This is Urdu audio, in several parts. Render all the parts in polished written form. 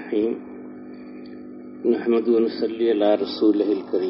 الرحیم نحمد و نصلی علی رسولہ الکریم۔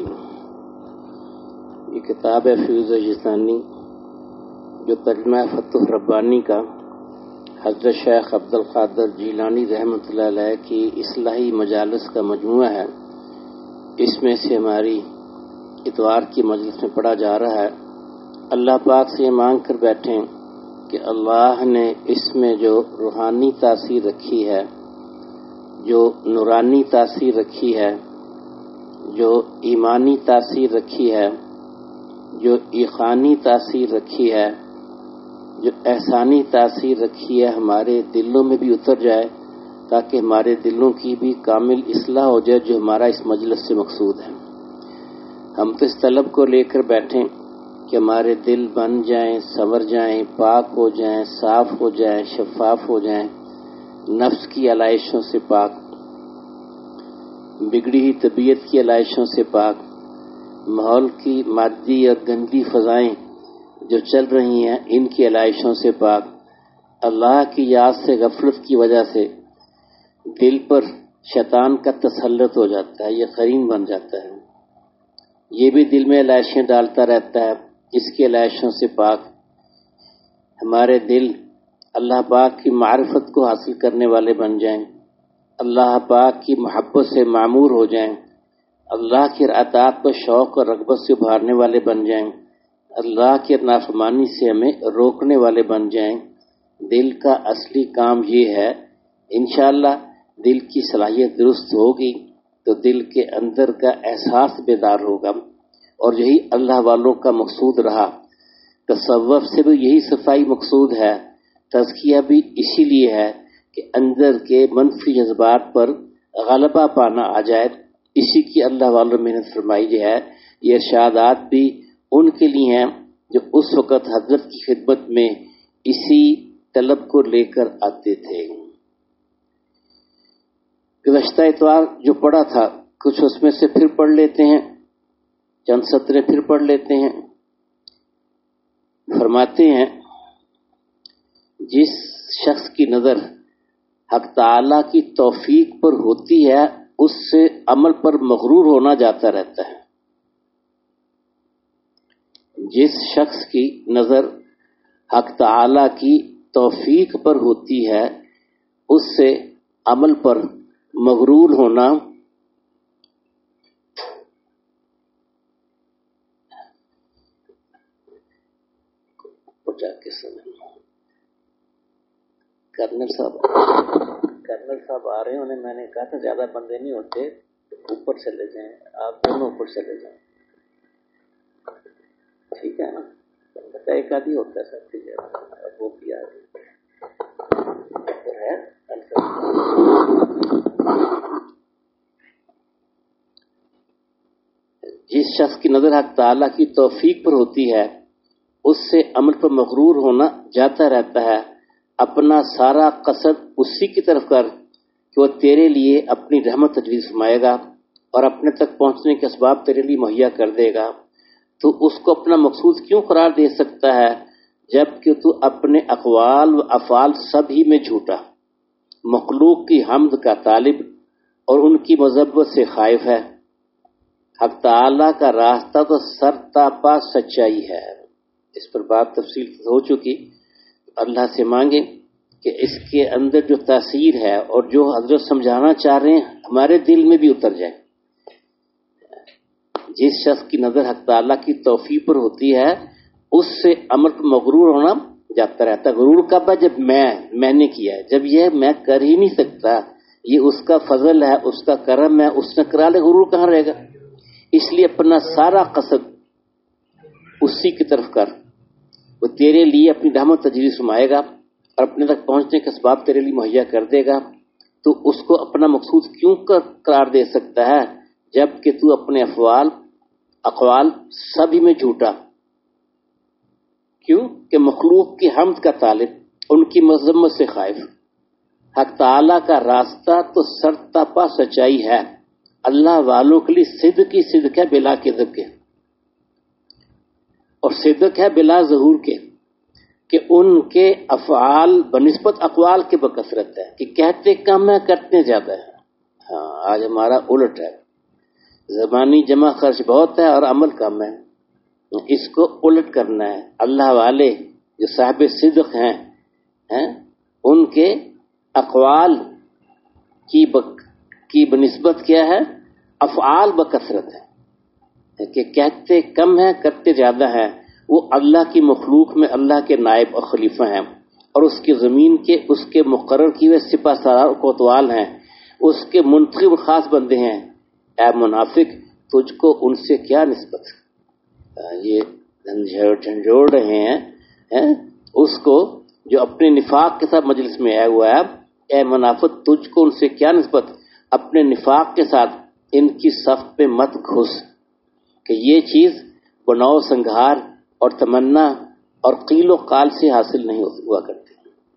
یہ کتاب ہے فیوز جیزانی، جو ترجمہ فتح ربانی کا حضرت شیخ عبد القادر جیلانی رحمۃ اللہ علیہ کی اصلاحی مجالس کا مجموعہ ہے۔ اس میں سے ہماری اتوار کی مجلس میں پڑھا جا رہا ہے۔ اللہ پاک سے یہ مانگ کر بیٹھیں کہ اللہ نے اس میں جو روحانی تاثیر رکھی ہے، جو نورانی تاثیر رکھی ہے، جو ایمانی تاثیر رکھی ہے، جو ایقانی تاثیر رکھی ہے، جو احسانی تاثیر رکھی ہے، ہمارے دلوں میں بھی اتر جائے، تاکہ ہمارے دلوں کی بھی کامل اصلاح ہو جائے، جو ہمارا اس مجلس سے مقصود ہے۔ ہم تو اس طلب کو لے کر بیٹھیں کہ ہمارے دل بن جائیں، سنور جائیں، پاک ہو جائیں، صاف ہو جائیں، شفاف ہو جائیں، نفس کی علائشوں سے پاک، بگڑی ہوئی طبیعت کی علائشوں سے پاک، ماحول کی مادی اور گندی فضائیں جو چل رہی ہیں ان کی علائشوں سے پاک، اللہ کی یاد سے غفلت کی وجہ سے دل پر شیطان کا تسلط ہو جاتا ہے، یہ قرین بن جاتا ہے، یہ بھی دل میں علائشیں ڈالتا رہتا ہے، اس کی علائشوں سے پاک ہمارے دل اللہ پاک کی معرفت کو حاصل کرنے والے بن جائیں، اللہ پاک کی محبت سے معمور ہو جائیں، اللہ کی اطاعت پر شوق اور رغبت سے ابھارنے والے بن جائیں، اللہ کی نافرمانی سے ہمیں روکنے والے بن جائیں۔ دل کا اصلی کام یہ ہے، انشاءاللہ دل کی صلاحیت درست ہوگی تو دل کے اندر کا احساس بیدار ہوگا، اور یہی اللہ والوں کا مقصود رہا۔ تصوف سے بھی یہی صفائی مقصود ہے، تزکیہ بھی اسی لیے ہے کہ اندر کے منفی جذبات پر غلبہ پانا آ جائے، اسی کی اللہ والوں محنت فرمائی ہے۔ یہ ارشادات بھی ان کے لیے ہیں جو اس وقت حضرت کی خدمت میں اسی طلب کو لے کر آتے تھے۔ گزشتہ اتوار جو پڑھا تھا کچھ اس میں سے پھر پڑھ لیتے ہیں، چند سطریں پھر پڑھ لیتے ہیں۔ فرماتے ہیں، جس شخص کی نظر حق تعالی کی توفیق پر ہوتی ہے اس سے عمل پر مغرور ہونا جاتا رہتا ہے۔ جس شخص کی نظر حق تعالی کی توفیق پر ہوتی ہے اس سے عمل پر مغرور ہونا جا کے سمجھ۔ کرنل صاحب آ رہے ہیں، انہیں میں نے کہا تھا زیادہ بندے نہیں ہوتے، اوپر چلے جائیں، آپ دونوں اوپر چلے جائیں، ٹھیک ہے نا؟ ایک آدھی ہوتا ہے سب ٹھیک ہے، وہ بھی آ رہے جس شخص کی نظر حق تعالیٰ کی توفیق پر ہوتی ہے اس سے عمل پر مغرور ہونا جاتا رہتا ہے۔ اپنا سارا قصد اسی کی طرف کر کہ وہ تیرے لیے اپنی رحمت تجویز فرمائے گا اور اپنے تک پہنچنے کے اسباب تیرے لیے مہیا کر دے گا، تو اس کو اپنا مقصود کیوں قرار دے سکتا ہے جب کہ تو اپنے اقوال و افعال سب ہی میں جھوٹا، مخلوق کی حمد کا طالب اور ان کی مذبت سے خائف ہے۔ حق تعالیٰ کا راستہ تو سرتاپا سچائی ہے، اس پر بات تفصیل ہو چکی۔ اللہ سے مانگیں کہ اس کے اندر جو تاثیر ہے اور جو حضرت سمجھانا چاہ رہے ہیں ہمارے دل میں بھی اتر جائے۔ جس شخص کی نظر حق تعالیٰ کی توفیق پر ہوتی ہے اس سے عمل پر مغرور ہونا جاتا رہتا ہے۔ غرور کب ہے؟ جب میں نے کیا ہے، جب یہ میں کر ہی نہیں سکتا، یہ اس کا فضل ہے، اس کا کرم ہے، اس نے کرا لے، غرور کہاں رہے گا؟ اس لیے اپنا سارا قصد اسی کی طرف کر، وہ تیرے لیے اپنی رحمت تجویز فرمائے گا اور اپنے تک پہنچنے کے اسباب تیرے لیے مہیا کر دے گا، تو اس کو اپنا مقصود کیوں قرار دے سکتا ہے جب کہ تو اپنے اقوال سبھی میں جھوٹا، کیوں کہ مخلوق کی حمد کا طالب، ان کی مذمت سے خائف۔ حق تعالیٰ کا راستہ تو سرتاپا سچائی ہے، اللہ والوں کے لیے صدق کی صدق ہے بلا کذب کے، اور صدق ہے بلا ظہور کے، کہ ان کے افعال بنسبت اقوال کے بکثرت ہے، کہ کہتے کم ہے کرتے زیادہ ہے۔ ہاں آج ہمارا الٹ ہے، زبانی جمع خرچ بہت ہے اور عمل کم ہے. اس کو الٹ کرنا ہے. اللہ والے جو صاحب صدق ہیں ان کے اقوال کی بنسبت کیا ہے؟ افعال بکثرت ہے، کہ کہتے کم ہیں کرتے زیادہ ہیں. وہ اللہ کی مخلوق میں اللہ کے نائب اور خلیفہ ہیں، اور اس کی زمین کے اس کے مقرر کیے ہوئے سپہ سالار اور کوتوال ہیں، اس کے منتخب خاص بندے ہیں. اے منافق تجھ کو ان سے کیا نسبت؟ یہ جھنجھوڑ رہے ہیں اس کو جو اپنے نفاق کے ساتھ مجلس میں آیا ہوا ہے. اے منافق تجھ کو ان سے کیا نسبت؟ اپنے نفاق کے ساتھ ان کی صف پہ مت گھس، کہ یہ چیز بناؤ سنگھار اور تمنا اور قیل و قال سے حاصل نہیں ہوا کرتی.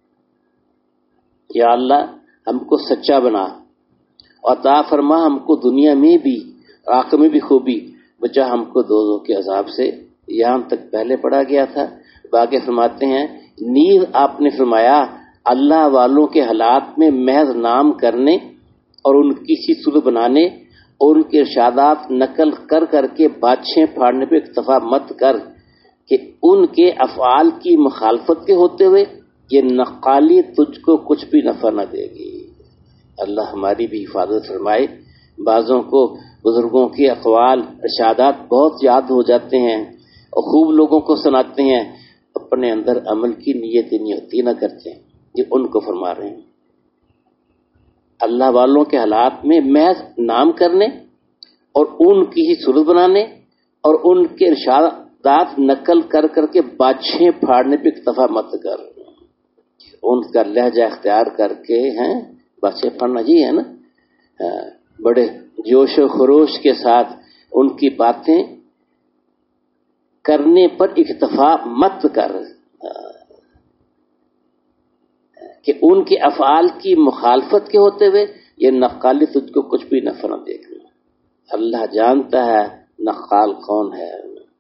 یا اللہ ہم کو سچا بنا، عطا فرما ہم کو دنیا میں بھی آخرت میں بھی خوبی، بچا ہم کو دوزخ کے عذاب سے. یہاں تک پہلے پڑھا گیا تھا. باقی فرماتے ہیں نیز آپ نے فرمایا اللہ والوں کے حالات میں محض نام کرنے اور ان کی سی صورت بنانے اور ان کے ارشادات نقل کر کر کے بادشاہیں پھاڑنے پہ اکتفا مت کر، کہ ان کے افعال کی مخالفت کے ہوتے ہوئے یہ نقالی تجھ کو کچھ بھی نفع نہ دے گی. اللہ ہماری بھی حفاظت فرمائے. بعضوں کو بزرگوں کے اقوال ارشادات بہت یاد ہو جاتے ہیں اور خوب لوگوں کو سناتے ہیں، اپنے اندر عمل کی نیت نہ کرتے ہیں. یہ ان کو فرما رہے ہیں اللہ والوں کے حالات میں محض نام کرنے اور ان کی ہی صورت بنانے اور ان کے ارشادات نقل کر کر کے بادشاہیں پھاڑنے پہ اکتفا مت کر. ان کا لہجہ اختیار کر کے ہیں بادشاہ پھاڑنا جی ہے نا، بڑے جوش و خروش کے ساتھ ان کی باتیں کرنے پر اکتفا مت کر، کہ ان کے افعال کی مخالفت کے ہوتے ہوئے یہ نقالی تجھ کو کچھ بھی نفع نہ دے گی. اللہ جانتا ہے نقال کون ہے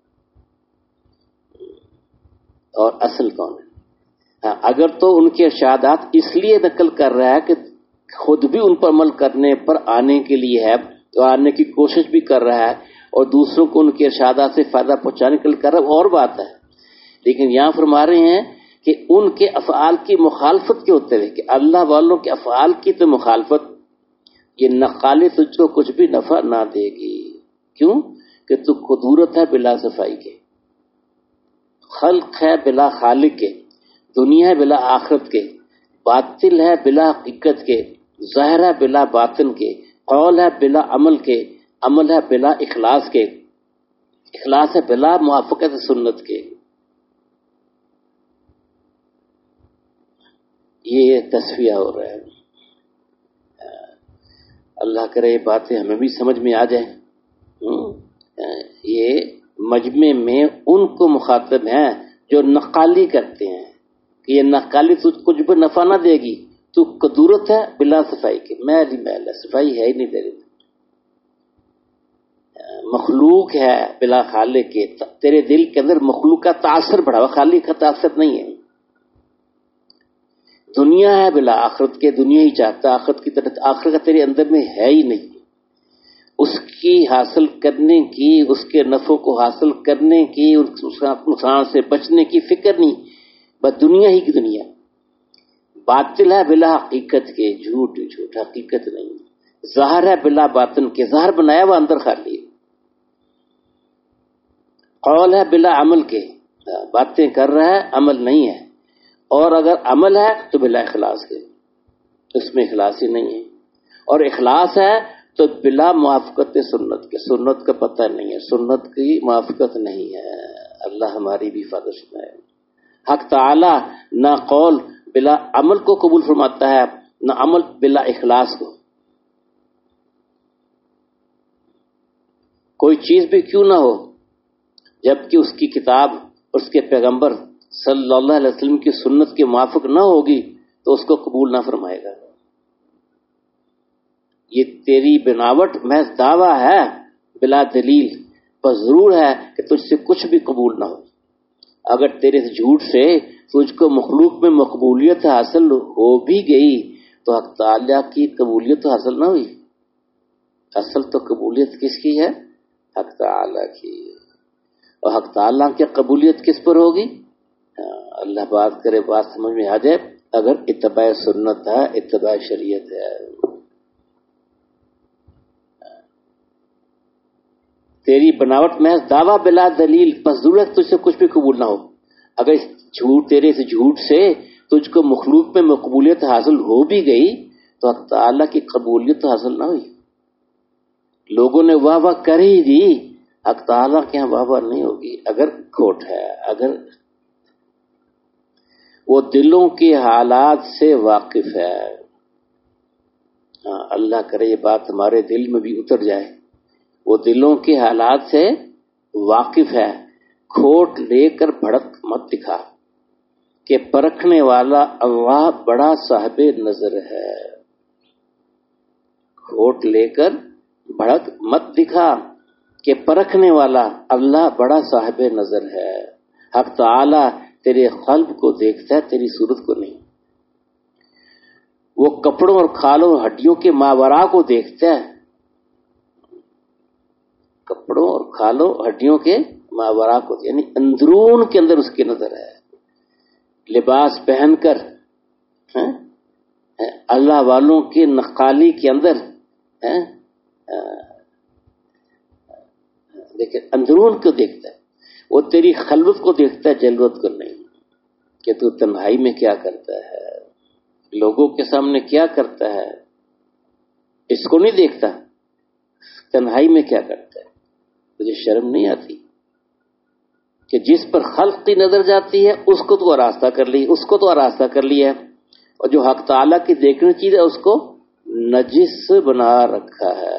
اور اصل کون ہے. ہاں اگر تو ان کے ارشادات اس لیے نقل کر رہا ہے کہ خود بھی ان پر عمل کرنے پر آنے کے لیے ہے تو آنے کی کوشش بھی کر رہا ہے اور دوسروں کو ان کے ارشادات سے فائدہ پہنچانے کے لیے کر رہا ہے، اور بات ہے. لیکن یہاں فرما رہے ہیں کہ ان کے افعال کی مخالفت کے ہوتے ہوئے، کہ اللہ والوں کے افعال کی تو مخالفت یہ نقالی تجھ کو کچھ بھی نفع نہ دے گی. کیوں؟ کہ تو قدورت ہے بلا صفائی کے، خلق ہے بلا خالق کے، دنیا ہے بلا آخرت کے، باطل ہے بلا حقیقت کے، ظاہر ہے بلا باطن کے، قول ہے بلا عمل کے، عمل ہے بلا اخلاص کے، اخلاص ہے بلا موافقت سنت کے. یہ تصفیہ ہو رہا ہے. اللہ کرے یہ باتیں ہمیں بھی سمجھ میں آ جائیں. یہ مجمع میں ان کو مخاطب ہیں جو نقالی کرتے ہیں کہ یہ نقالی تجھ کچھ بھی نفع نہ دے گی، تو قدورت ہے بلا صفائی کے، میل ہی میل ہے، صفائی ہے ہی نہیں تیری، مخلوق ہے بلا خالق کے، تیرے دل کے اندر مخلوق کا تاثر بڑھا ہوا، خالق کا تاثر نہیں ہے. دنیا ہے بلا آخرت کے، دنیا ہی چاہتا، آخرت کی طرف آخرت کا تیرے اندر میں ہے ہی نہیں. اس کی حاصل کرنے کی، اس کے نفع کو حاصل کرنے کی، اس کا نقصان سے بچنے کی فکر نہیں، بس دنیا ہی کی دنیا. باطل ہے بلا حقیقت کے، جھوٹ جھوٹ، حقیقت نہیں. ظاہر ہے بلا باطن کے، ظاہر بنایا وہ اندر خالی. قول ہے بلا عمل کے، باتیں کر رہا ہے عمل نہیں ہے، اور اگر عمل ہے تو بلا اخلاص کے، اس میں اخلاص ہی نہیں ہے. اور اخلاص ہے تو بلا موافقت سنت کے، سنت کا پتہ نہیں ہے، سنت کی موافقت نہیں ہے. اللہ ہماری بھی حفاظت ہے. حق تعالی نہ قول بلا عمل کو قبول فرماتا ہے، نہ عمل بلا اخلاص کو. کوئی چیز بھی کیوں نہ ہو، جبکہ اس کی کتاب اور اس کے پیغمبر صلی اللہ علیہ وسلم کی سنت کے موافق نہ ہوگی تو اس کو قبول نہ فرمائے گا. یہ تیری بناوٹ محض دعویٰ ہے بلا دلیل، پر ضرور ہے کہ تجھ سے کچھ بھی قبول نہ ہو. اگر تیرے جھوٹ سے تجھ کو مخلوق میں مقبولیت حاصل ہو بھی گئی تو حق تعالیٰ کی قبولیت حاصل نہ ہوئی. اصل تو قبولیت کس کی ہے؟ حق تعالیٰ کی. اور حق تعالیٰ کی قبولیت کس پر ہوگی؟ اللہ بات کرے بات سمجھ میں آ جائے، اگر اتباع سنت ہے، اتباع شریعت ہے. تیری بناوٹ محض دعویٰ بلا دلیل، پس ضرورت تجھ سے کچھ بھی قبول نہ ہو. اگر اس جھوٹ تیرے اس جھوٹ سے تجھ کو مخلوق میں مقبولیت حاصل ہو بھی گئی تو حق تعالیٰ کی قبولیت تو حاصل نہ ہوئی. لوگوں نے واہ واہ کر ہی دی، حق تعالیٰ کے یہاں واہ واہ نہیں ہوگی اگر کھوٹ ہے. اگر وہ دلوں کے حالات سے واقف ہے. ہاں اللہ کرے یہ بات ہمارے دل میں بھی اتر جائے. وہ دلوں کے حالات سے واقف ہے. کھوٹ لے کر بھڑک مت دکھا کہ پرکھنے والا اللہ بڑا صاحب نظر ہے. کھوٹ لے کر بھڑک مت دکھا کہ پرکھنے والا اللہ بڑا صاحب نظر ہے. حق تعالی تیرے قلب کو دیکھتا ہے، تیری صورت کو نہیں. وہ کپڑوں اور کھالوں اور ہڈیوں کے ماورا کو دیکھتا ہے. کپڑوں اور کھالوں ہڈیوں کے ماورا کو، یعنی اندرون کے اندر اس کی نظر ہے. لباس پہن کر اللہ والوں کے نقالی کے اندر دیکھیں اندرون کو دیکھتا ہے. وہ تیری خلوت کو دیکھتا ہے، جلوت کو نہیں. کہ تو تنہائی میں کیا کرتا ہے، لوگوں کے سامنے کیا کرتا ہے، اس کو نہیں دیکھتا. تنہائی میں کیا کرتا ہے. تجھے شرم نہیں آتی کہ جس پر خلق کی نظر جاتی ہے اس کو تو آراستہ کر لی، اس کو تو آراستہ کر لیا ہے، اور جو حق تعالیٰ کی دیکھنے چیز ہے اس کو نجس بنا رکھا ہے.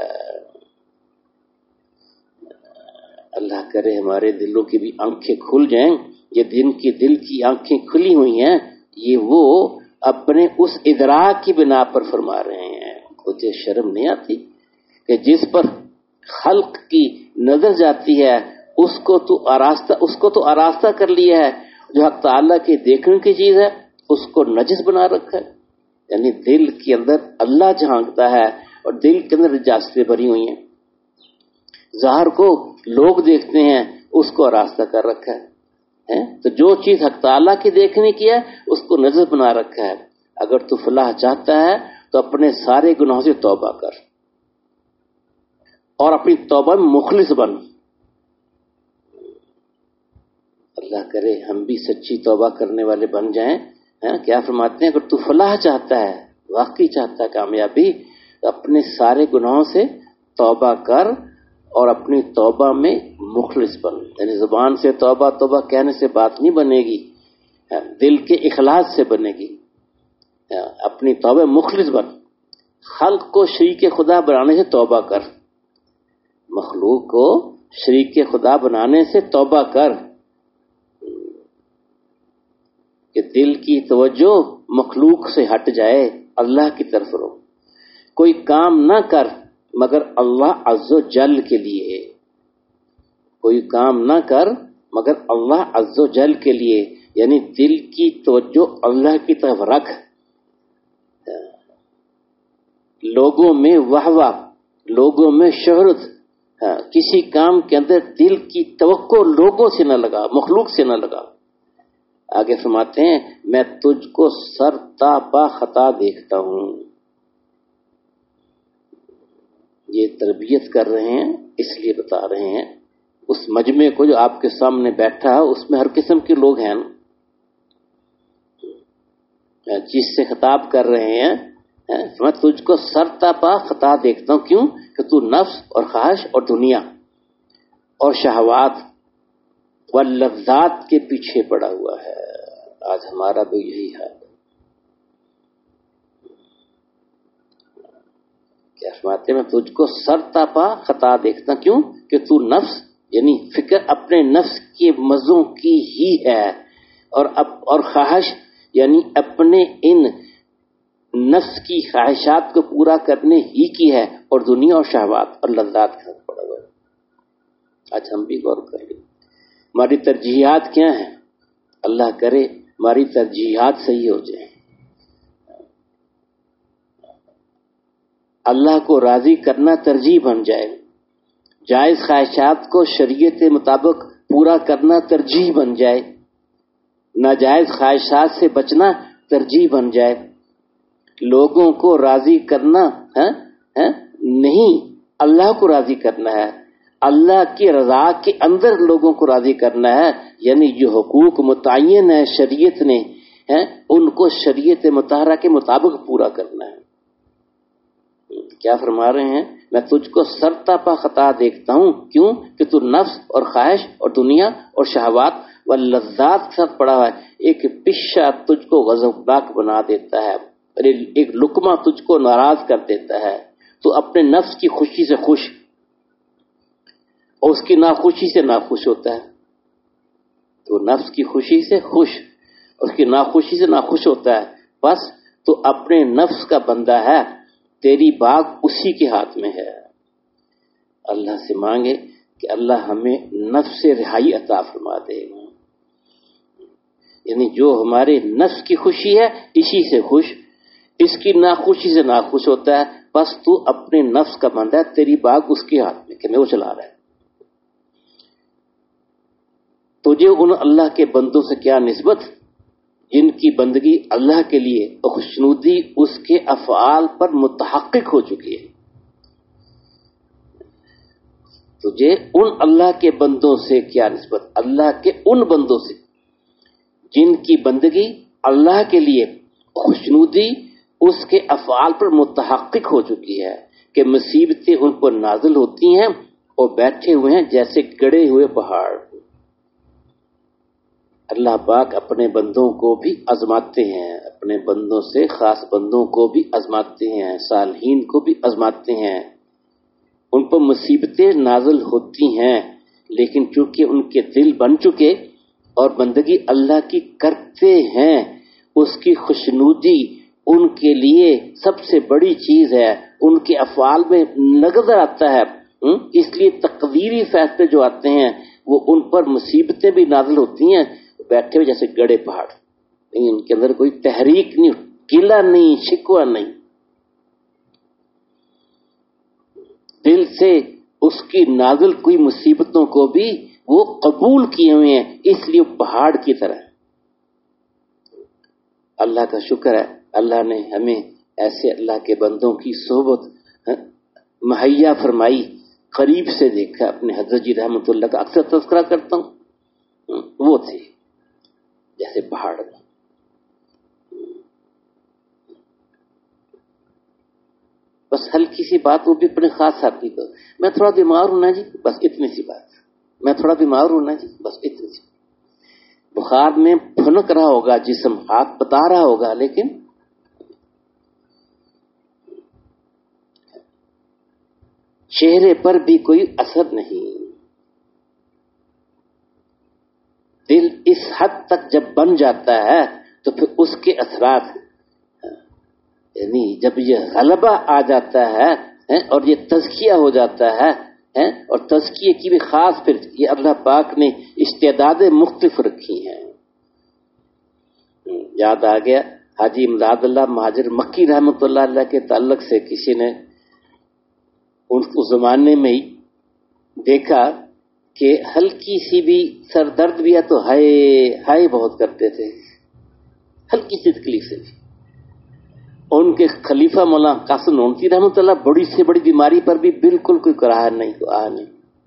اللہ کرے ہمارے دلوں کی بھی آنکھیں کھل جائیں. یہ دل کی آنکھیں کھلی ہوئی ہیں، یہ وہ اپنے اس ادراک کی بنا پر فرما رہے ہیں. تجھے شرم نہیں آتی کہ جس پر خلق کی نظر جاتی ہے اس کو تو آراستہ کر لیا ہے، جو حق تعالیٰ کے دیکھنے کی چیز ہے اس کو نجس بنا رکھا ہے. یعنی دل کے اندر اللہ جھانکتا ہے اور دل کے اندر نجاستیں بھری ہوئی ہیں. ظاہر کو لوگ دیکھتے ہیں، اس کو آراستہ کر رکھا ہے. تو جو چیز حق تعالیٰ کی دیکھنے کی ہے اس کو نجس بنا رکھا ہے. اگر تو فلاح چاہتا ہے تو اپنے سارے گناہوں سے توبہ کر اور اپنی توبہ میں مخلص بن. اللہ کرے ہم بھی سچی توبہ کرنے والے بن جائیں. کیا فرماتے ہیں، اگر تو فلاح چاہتا ہے، واقعی چاہتا ہے کامیابی، تو اپنے سارے گناہوں سے توبہ کر اور اپنی توبہ میں مخلص بن. یعنی زبان سے توبہ توبہ کہنے سے بات نہیں بنے گی، دل کے اخلاص سے بنے گی. اپنی توبہ مخلص بن. خلق کو شریک خدا بنانے سے توبہ کر. مخلوق کو شریک خدا بنانے سے توبہ کر کہ دل کی توجہ مخلوق سے ہٹ جائے، اللہ کی طرف رو. کوئی کام نہ کر مگر اللہ عز و جل کے لیے. کوئی کام نہ کر مگر اللہ عز و جل کے لیے، یعنی دل کی توجہ اللہ کی طرف رکھ. لوگوں میں واہ، لوگوں میں شہرت، کسی کام کے اندر دل کی توقع لوگوں سے نہ لگا، مخلوق سے نہ لگا. آگے فرماتے ہیں میں تجھ کو سر تا پا خطا دیکھتا ہوں. یہ تربیت کر رہے ہیں، اس لیے بتا رہے ہیں. اس مجمع کو جو آپ کے سامنے بیٹھا ہے اس میں ہر قسم کے لوگ ہیں، جس سے خطاب کر رہے ہیں میں تجھ کو سر تا پا خطا دیکھتا ہوں. کیوں؟ کہ تو نفس اور خواہش اور دنیا اور شہوات واللذات کے پیچھے پڑا ہوا ہے. آج ہمارا بھی یہی حال ہے. کیا فرماتے میں تجھ کو سر تا پا خطا دیکھتا. کیوں؟ کہ تو نفس یعنی فکر اپنے نفس کے مزوں کی ہی ہے، اور خواہش یعنی اپنے ان نفس کی خواہشات کو پورا کرنے ہی کی ہے، اور دنیا اور شہوات اور لذات کے ساتھ پڑا ہوا ہے. آج ہم بھی غور کر لیں ہماری ترجیحات کیا ہیں. اللہ کرے ہماری ترجیحات صحیح ہو جائیں. اللہ کو راضی کرنا ترجیح بن جائے، جائز خواہشات کو شریعت مطابق پورا کرنا ترجیح بن جائے، ناجائز خواہشات سے بچنا ترجیح بن جائے، لوگوں کو راضی کرنا نہیں، اللہ کو راضی کرنا ہے، اللہ کی رضا کے اندر لوگوں کو راضی کرنا ہے، یعنی جو حقوق متعین ہے شریعت نے ان کو شریعت مطہرہ کے مطابق پورا کرنا ہے۔ کیا فرما رہے ہیں؟ میں تجھ کو سرتاپا خطا دیکھتا ہوں، کیوں کہ تو نفس اور خواہش اور دنیا اور شہوات و لذات کے ساتھ پڑا ہوا ہے۔ ایک پشا تجھ کو غضبناک بنا دیتا ہے، ایک لقمہ تجھ کو ناراض کر دیتا ہے، تو اپنے نفس کی خوشی سے خوش اور اس کی ناخوشی سے ناخوش ہوتا ہے، تو نفس کی خوشی سے خوش اس کی ناخوشی سے ناخوش ہوتا ہے، بس تو اپنے نفس کا بندہ ہے، تیری باغ اسی کے ہاتھ میں ہے۔ اللہ سے مانگے کہ اللہ ہمیں نفس سے رہائی عطا فرما دے، یعنی جو ہمارے نفس کی خوشی ہے اسی سے خوش، اس کی ناخوشی سے ناخوش ہوتا ہے، بس تو اپنے نفس کا بندہ ہے، تیری باغ اس کے ہاتھ میں کہ میں وہ چلا رہا ہے۔ تجھے ان اللہ کے بندوں سے کیا نسبت جن کی بندگی اللہ کے لیے اور خوشنودی اس کے افعال پر متحقق ہو چکی ہے۔ تجھے ان اللہ کے بندوں سے کیا نسبت، اللہ کے ان بندوں سے جن کی بندگی اللہ کے لیے خوشنودی اس کے افعال پر متحقق ہو چکی ہے کہ مصیبتیں ان پر نازل ہوتی ہیں اور بیٹھے ہوئے ہیں جیسے گڑے ہوئے پہاڑ۔ اللہ پاک اپنے بندوں کو بھی آزماتے ہیں، اپنے بندوں سے خاص بندوں کو بھی آزماتے ہیں، صالحین کو بھی آزماتے ہیں، ان پر مصیبتیں نازل ہوتی ہیں، لیکن چونکہ ان کے دل بن چکے اور بندگی اللہ کی کرتے ہیں، اس کی خوشنودی ان کے لیے سب سے بڑی چیز ہے، ان کے افعال میں نظر آتا ہے، اس لیے تقدیری فیصلے جو آتے ہیں وہ ان پر مصیبتیں بھی نازل ہوتی ہیں، بیٹھے ہوئے جیسے گڑے پہاڑ، ان کے اندر کوئی تحریک نہیں، گلہ نہیں، شکوہ نہیں، دل سے اس کی نازل کوئی مصیبتوں کو بھی وہ قبول کیے ہوئے ہیں، اس لیے پہاڑ کی طرح۔ اللہ کا شکر ہے اللہ نے ہمیں ایسے اللہ کے بندوں کی صحبت مہیا فرمائی، قریب سے دیکھا۔ اپنے حضرت جی رحمۃ اللہ کا اکثر تذکرہ کرتا ہوں، وہ تھے جیسے پہاڑ میں۔ بس ہلکی سی بات، وہ بھی اپنے خاص ساتھی کو، میں تھوڑا بیمار ہوں نا جی، بس اتنی سی بات، میں تھوڑا بیمار ہوں نا جی، بس اتنی سی، بخار میں پھنک رہا ہوگا جسم، ہاتھ بتا رہا ہوگا، لیکن چہرے پر بھی کوئی اثر نہیں۔ دل اس حد تک جب بن جاتا ہے تو پھر اس کے اثرات، یعنی جب یہ غلبہ آ جاتا ہے اور یہ تزکیہ ہو جاتا ہے، اور تزکیے کی بھی خاص پھر یہ اللہ پاک نے استعدادیں مختلف رکھی ہیں۔ یاد آ گیا حاجی امداد اللہ مہاجر مکی رحمۃ اللہ علیہ کے تعلق سے کسی نے اس زمانے میں ہی دیکھا کہ ہلکی سی بھی سر درد بھی ہے تو ہائے ہائے بہت کرتے تھے، ہلکی سی تکلیف سے بھی۔ ان کے خلیفہ مولانا قاسم نونتی رحمۃ اللہ بڑی سے بڑی بیماری پر بھی بالکل کوئی کراہ نہیں، نہیں،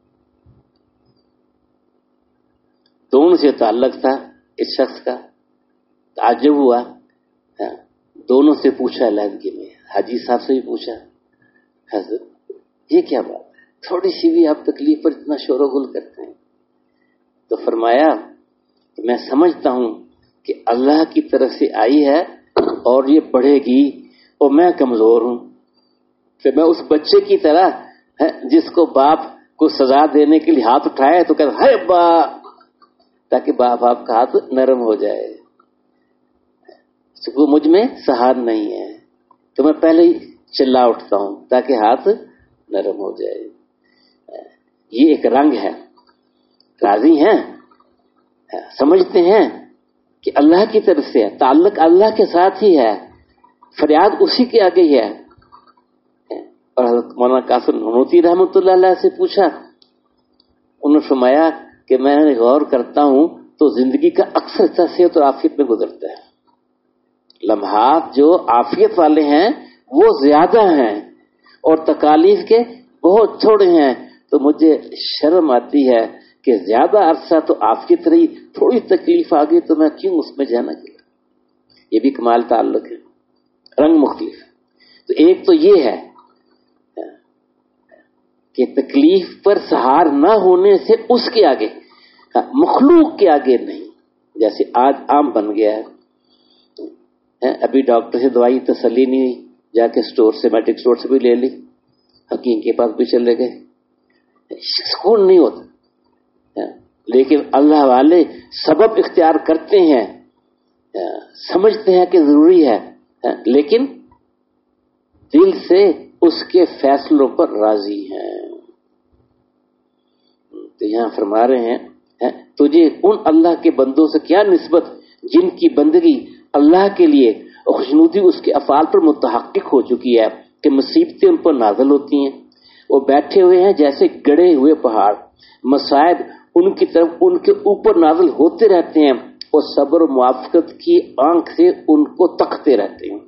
دونوں سے تعلق تھا اس شخص کا۔ تعجب ہوا، دونوں سے پوچھا علیحدگی میں، حاجی صاحب سے بھی پوچھا، حضرت یہ کیا بات ہے، تھوڑی سی بھی آپ تکلیف پر اتنا شور و غل کرتے ہیں؟ تو فرمایا کہ میں سمجھتا ہوں کہ اللہ کی طرف سے آئی ہے اور یہ بڑھے گی اور میں کمزور ہوں، پھر میں اس بچے کی طرح جس کو باپ کو سزا دینے کے لیے ہاتھ اٹھائے تو کہتا ہے ابا، تاکہ باپ کا ہاتھ نرم ہو جائے، وہ مجھ میں سہان نہیں ہے تو میں پہلے ہی چلا اٹھتا ہوں تاکہ ہاتھ نرم ہو جائے۔ یہ ایک رنگ ہے، راضی ہیں، سمجھتے ہیں کہ اللہ کی طرف سے ہے، تعلق اللہ کے ساتھ ہی ہے، فریاد اسی کے آگے ہی ہے، اور حضرت مولانا قاسم نانوتوی رحمۃ اللہ علیہ سے پوچھا، انہوں نے فرمایا کہ میں غور کرتا ہوں تو زندگی کا اکثر حصہ صحت اور عافیت میں گزرتا ہے، لمحات جو عافیت والے ہیں وہ زیادہ ہیں اور تکالیف کے بہت تھوڑے ہیں، تو مجھے شرم آتی ہے کہ زیادہ عرصہ تو عافیت رہی، تھوڑی تکلیف آ گئی تو میں کیوں اس میں جانا کیا۔ یہ بھی کمال تعلق ہے، رنگ مختلف۔ تو ایک تو یہ ہے کہ تکلیف پر سہار نہ ہونے سے اس کے آگے، مخلوق کے آگے نہیں، جیسے آج عام بن گیا ہے، ابھی ڈاکٹر سے دوائی تسلی نہیں ہوئی، جا کے اسٹور سے، میڈیکل اسٹور سے بھی لے لی، حکیم کے پاس بھی چلے گئے، سکون نہیں ہوتا۔ لیکن اللہ والے سبب اختیار کرتے ہیں، سمجھتے ہیں کہ ضروری ہے، لیکن دل سے اس کے فیصلوں پر راضی ہیں۔ تو یہاں فرما رہے ہیں تجھے ان اللہ کے بندوں سے کیا نسبت جن کی بندگی اللہ کے لیے اور خوشنودی اس کے افعال پر متحقق ہو چکی ہے کہ مصیبتیں ان پر نازل ہوتی ہیں، وہ بیٹھے ہوئے ہیں جیسے گڑے ہوئے پہاڑ، مصائب ان کی طرف ان کے اوپر نازل ہوتے رہتے ہیں، اور صبر و موافقت کی آنکھ سے ان کو تکتے رہتے ہیں۔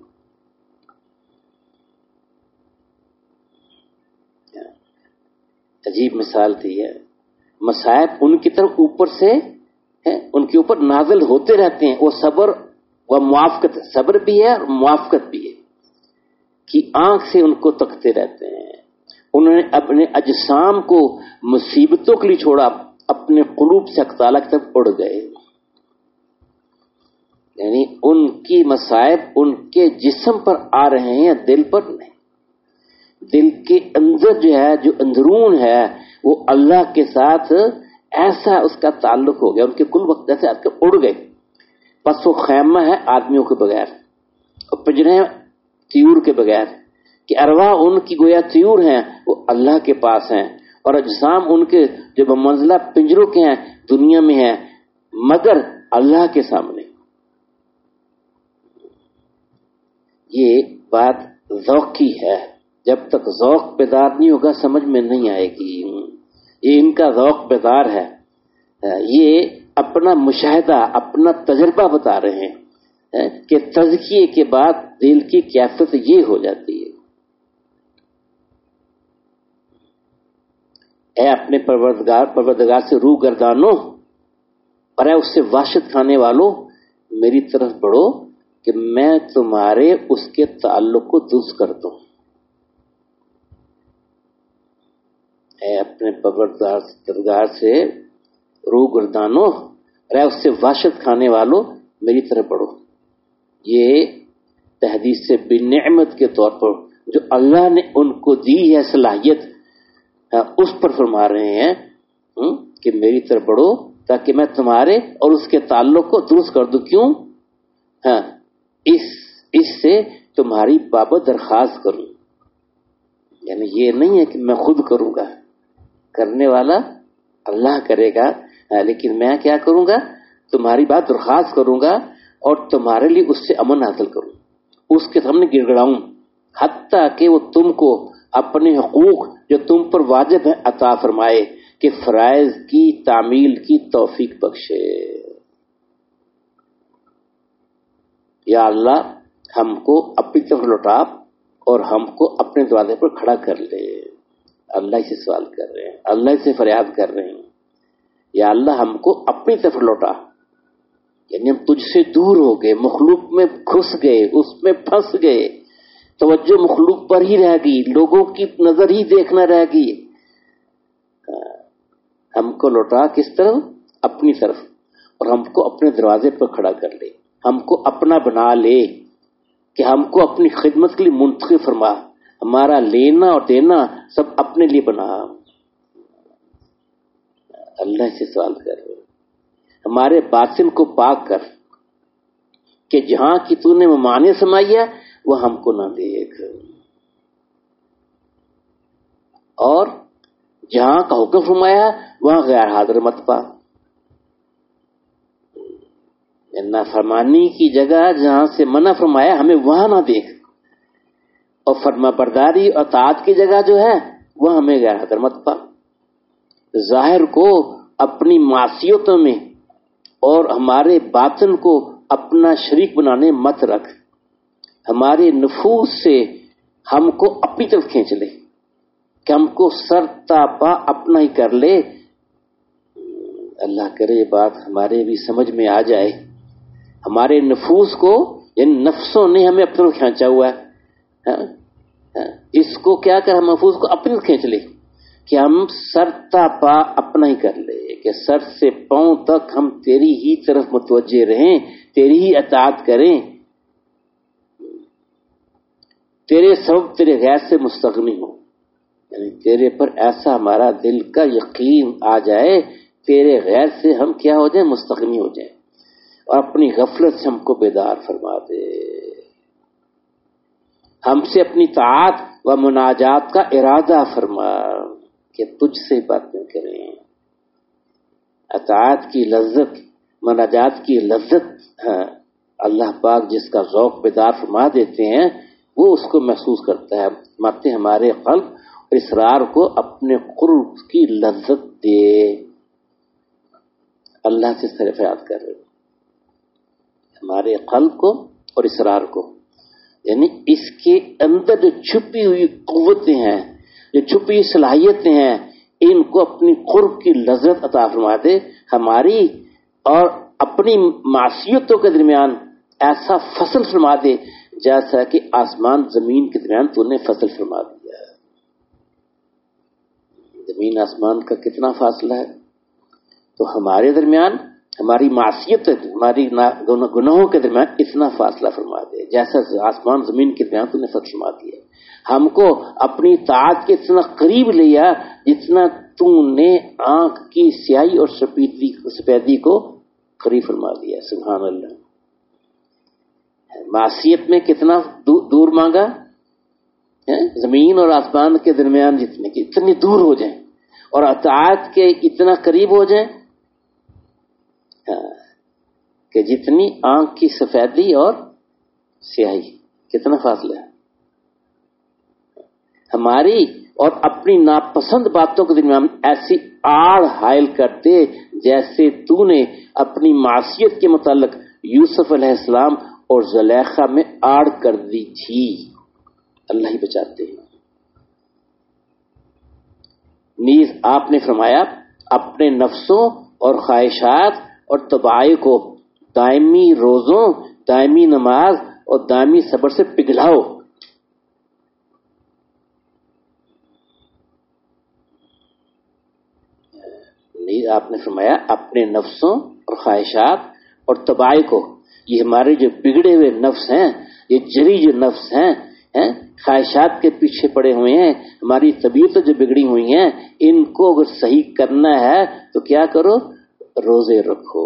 عجیب مثال تھی ہے، مصائب ان کی طرف اوپر سے ان کے اوپر نازل ہوتے رہتے ہیں، وہ صبر و موافقت، صبر بھی ہے اور موافقت بھی ہے، کی آنکھ سے ان کو تکتے رہتے ہیں۔ انہوں نے اپنے اجسام کو مصیبتوں کے لیے چھوڑا، اپنے قلوب سے حق تعالیٰ کی طرف اڑ گئے، یعنی ان کی مصائب ان کے جسم پر آ رہے ہیں، دل پر نہیں۔ دل کے اندر جو ہے، جو اندرون ہے، وہ اللہ کے ساتھ ایسا اس کا تعلق ہو گیا، ان کے کل وقت ایسے آ کے اڑ گئے۔ بس وہ خیمہ ہے آدمیوں کے بغیر، اور پنجرے طیور کے بغیر، کہ ارواح ان کی گویا طیور ہیں، وہ اللہ کے پاس ہیں، اور اجسام ان کے جو بمنزلہ پنجروں کے ہیں دنیا میں ہیں، مگر اللہ کے سامنے۔ یہ بات ذوقی ہے، جب تک ذوق بیدار نہیں ہوگا سمجھ میں نہیں آئے گی۔ یہ ان کا ذوق بیدار ہے، یہ اپنا مشاہدہ، اپنا تجربہ بتا رہے ہیں کہ تزکیے کے بعد دل کی کیفیت یہ ہو جاتی ہے۔ اے اپنے پروردگار سے روح گردانو، اور اے اس سے وحشت کھانے والوں، میری طرف بڑھو کہ میں تمہارے اس کے تعلق کو درست کر دوں۔ اے اپنے پروردگار سے روح گردانو، اور اے اس سے وحشت کھانے والوں، میری طرف بڑھو۔ یہ تحدیث سے بنعمت کے طور پر جو اللہ نے ان کو دی ہے صلاحیت، اس پر فرما رہے ہیں کہ میری طرف بڑھو تاکہ میں تمہارے اور اس کے تعلق کو درست کر دوں۔ کیوں؟ اس سے تمہاری بابت درخواست کروں، یعنی یہ نہیں ہے کہ میں خود کروں گا، کرنے والا اللہ کرے گا، لیکن میں کیا کروں گا؟ تمہاری بات درخواست کروں گا اور تمہارے لیے اس سے امن حاصل کروں، اس کے سامنے گڑ گڑاؤں، حتیٰ کہ وہ تم کو اپنے حقوق جو تم پر واجب ہے عطا فرمائے، کہ فرائض کی تعمیل کی توفیق بخشے۔ یا اللہ ہم کو اپنی طرف لوٹا اور ہم کو اپنے دروازے پر کھڑا کر لے۔ اللہ سے سوال کر رہے ہیں، اللہ سے فریاد کر رہے ہیں، یا اللہ ہم کو اپنی طرف لوٹا، یعنی ہم تجھ سے دور ہو گئے، مخلوق میں گھس گئے، اس میں پھنس گئے، توجہ مخلوق پر ہی رہ گئی، لوگوں کی نظر ہی دیکھنا رہ گئی۔ ہم کو لوٹا کس طرف؟ اپنی طرف، اور ہم کو اپنے دروازے پر کھڑا کر لے، ہم کو اپنا بنا لے، کہ ہم کو اپنی خدمت کے لیے منتخب فرما، ہمارا لینا اور دینا سب اپنے لیے بنا۔ اللہ سے سوال کر رہے، ہمارے باطن کو پاک کر، کہ جہاں کی تو نے ممانے سمائی ہے وہ ہم کو نہ دیکھ، اور جہاں کا حکم فرمایا وہاں غیر حاضر مت پا۔ نافرمانی کی جگہ جہاں سے منع فرمایا ہمیں وہاں نہ دیکھ، اور فرما برداری اور اطاعت کی جگہ جو ہے وہ ہمیں غیر حاضر مت پا. ظاہر کو اپنی معصیتوں میں اور ہمارے باطن کو اپنا شریک بنانے مت رکھ. ہمارے نفوس سے ہم کو اپنی طرف کھینچ لے کہ ہم کو سر تا پا اپنا ہی کر لے. اللہ کرے یہ بات ہمارے بھی سمجھ میں آ جائے. ہمارے نفوس کو ان نفسوں نے ہمیں اپنی طرف کھینچا ہوا ہے. اس کو کیا کر ہم نفوس کو اپنی طرف کھینچ لے کہ ہم سر تا پا اپنا ہی کر لے کہ سر سے پاؤں تک ہم تیری ہی طرف متوجہ رہیں, تیری ہی اطاعت کریں, تیرے سبب تیرے غیر سے مستغنی ہو. یعنی تیرے پر ایسا ہمارا دل کا یقین آ جائے, تیرے غیر سے ہم کیا ہو جائیں, مستغنی ہو جائیں, اور اپنی غفلت سے ہم کو بیدار فرما دے. ہم سے اپنی طاعت و مناجات کا ارادہ فرما کہ تجھ سے باتیں کریں. اطاعت کی لذت, مناجات کی لذت اللہ پاک جس کا ذوق بیدار فرما دیتے ہیں وہ اس کو محسوس کرتا ہے. ماتے ہمارے قلب اور اسرار کو اپنے قرب کی لذت دے. اللہ سے صرف یاد کر رہے ہمارے قلب کو اور اسرار کو, یعنی اس کے اندر جو چھپی ہوئی قوتیں ہیں, جو چھپی ہوئی صلاحیتیں ہیں, ان کو اپنی قرب کی لذت عطا فرما دے. ہماری اور اپنی معصیتوں کے درمیان ایسا فصل فرما دے جیسا کہ آسمان زمین کے درمیان تو نے فصل فرما دیا. زمین آسمان کا کتنا فاصلہ ہے, تو ہمارے درمیان ہماری معصیت, ہماری گناہوں کے درمیان اتنا فاصلہ فرما دے جیسا آسمان زمین کے درمیان تو نے فصل فرما دیا. ہم کو اپنی طاعت کے اتنا قریب لیا جتنا تو نے آنکھ کی سیاہی اور سفیدی کو قریب فرما دیا. سبحان اللہ. معصیت میں کتنا دور مانگا, زمین اور آسمان کے درمیان جتنے کی اتنی دور ہو جائیں, اور اطاعت کے اتنا قریب ہو جائیں کہ جتنی آنکھ کی سفیدی اور سیاہی. کتنا فاصلہ ہے ہماری اور اپنی ناپسند باتوں کے درمیان. ایسی آڑ حائل کرتے جیسے تو نے اپنی معصیت کے متعلق یوسف علیہ السلام اور زلیخا میں آڑ کر دی تھی. اللہ ہی بچاتے ہیں. نیز آپ نے فرمایا اپنے نفسوں اور خواہشات اور طباع کو دائمی روزوں, دائمی نماز اور دائمی صبر سے پگھلاؤ. نیز آپ نے فرمایا اپنے نفسوں اور خواہشات اور طباع کو, یہ ہمارے جو بگڑے ہوئے نفس ہیں, یہ جری جو نفس ہیں, خواہشات کے پیچھے پڑے ہوئے ہیں, ہماری طبیعت جو بگڑی ہوئی ہیں, ان کو اگر صحیح کرنا ہے تو کیا کرو, روزے رکھو